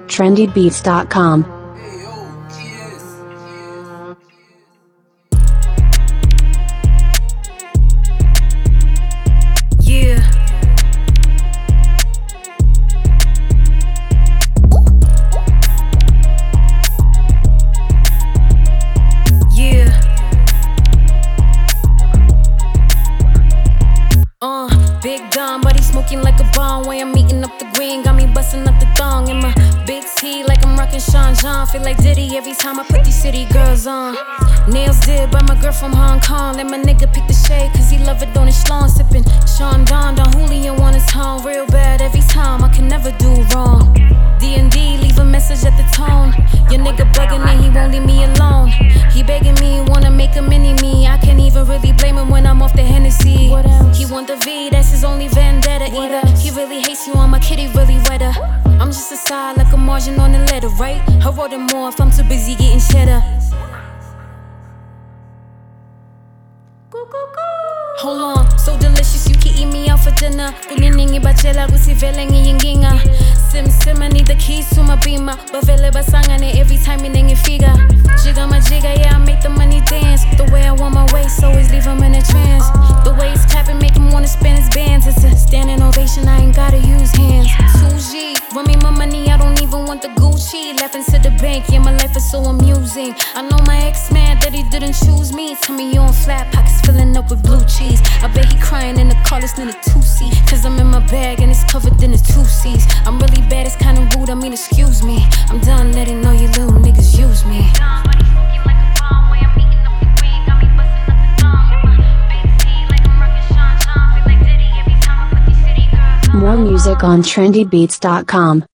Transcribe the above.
trendybeats.com. Yeah. Yeah. Big Don, body smoking like a bomb. Way I'm eating up the green, got me busting up the thong. In my big T, like I'm rocking Sean John. Feel like Diddy every time I put these city girls on. Nails did by my girl from Hong Kong. Let my nigga pick the shade, cause he love it on his schlong. Sipping Sean Don Julio on his tongue. Real bad every time, I can never do wrong. D&D, leave a message at the tone. Your nigga bugging and he won't leave me alone. He begging me, wanna make a mini me. I can't even really blame him when I'm off the Hennessy. He want the V, that's his only vendetta. Either he really hates you, or my kitty really wetter. I'm just a side like a margin on the letter, right? I wrote it more if I'm too busy getting cheddar. Hold on, so delicious, you can eat me out for dinner. Kuningi bachela, kusivele ngiyinginga. Sim, I need the keys to my beamer. Bavele basangane every time you name figure. Jigga my jigga, yeah, I make the money dance. The way I want my waist, always leave him in a trance. The way he's clapping, make him wanna spin his bands. It's a standing ovation, I ain't gotta use hands. 2G, run me my money, I don't even want the Gucci. Laughing to the bank, yeah, my life is so amusing. I know my ex-man that he didn't choose me. Tell me you on flat pockets, filling up with blue cheese. I bet he crying in the car, listening to 2C. Cause I'm in my bag and it's covered in the 2Cs. I'm really bad, it's kinda rude, I mean excuse me. I'm done letting know you little niggas use me. More music on trendybeats.com.